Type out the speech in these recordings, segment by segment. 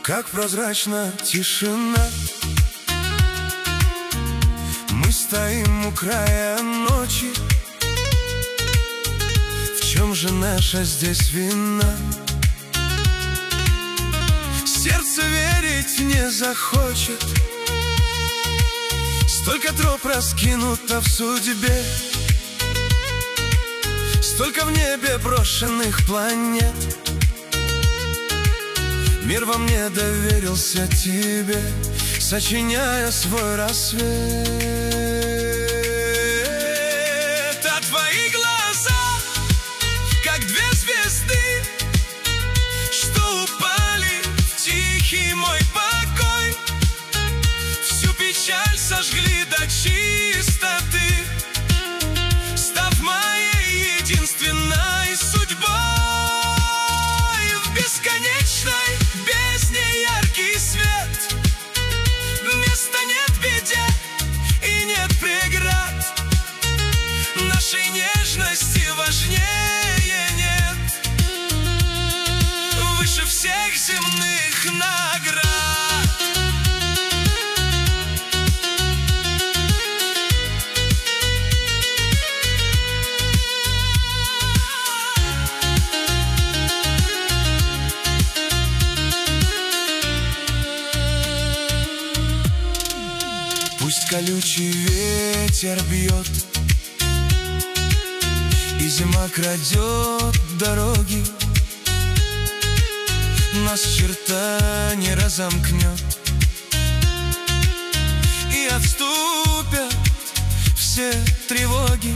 как прозрачна тишина. Мы стоим у края ночи. В чем же наша здесь вина? Сердце верить не захочет. Столько троп раскинуто в судьбе, столько в небе брошенных планет. Мир во мне доверился тебе, сочиняя свой рассвет. А твои глаза, как две звезды, что упали в тихий мой покой, всю печаль сожгли до чистоты, став моей единственной судьбой. В бесконечной бездне яркий свет, места нет в беде и нет преград. Нашей нежности важнее нет, выше всех земных наград. Пусть колючий ветер бьет, и зима крадет дороги, нас черта не разомкнет, и отступят все тревоги.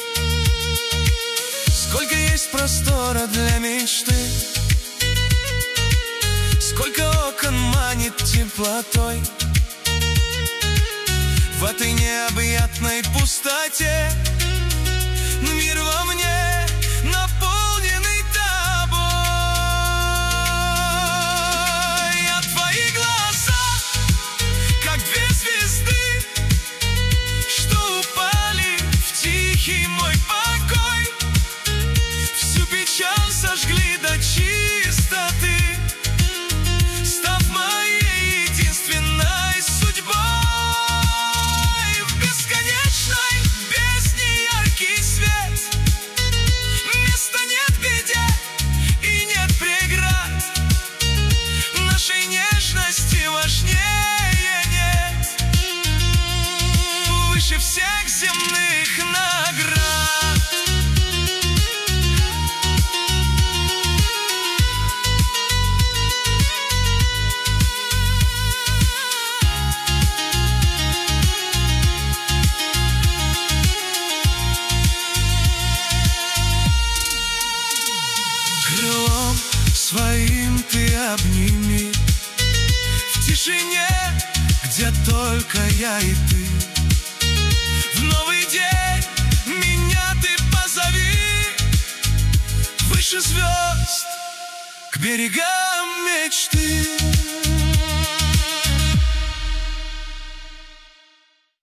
Сколько есть простора для мечты, сколько окон манит теплотой. В этой необъятной пустоте мир во мне наполненный тобой. А твои глаза, как две звезды, что упали в тихий мой покой, всю печаль сожгли до чистоты, став моей единственной судьбой. Важнее нет, выше всех земных наград. Крылом своим ты обними в тишине, где только я и ты. В новый день меня ты позови выше звезд, к берегам мечты.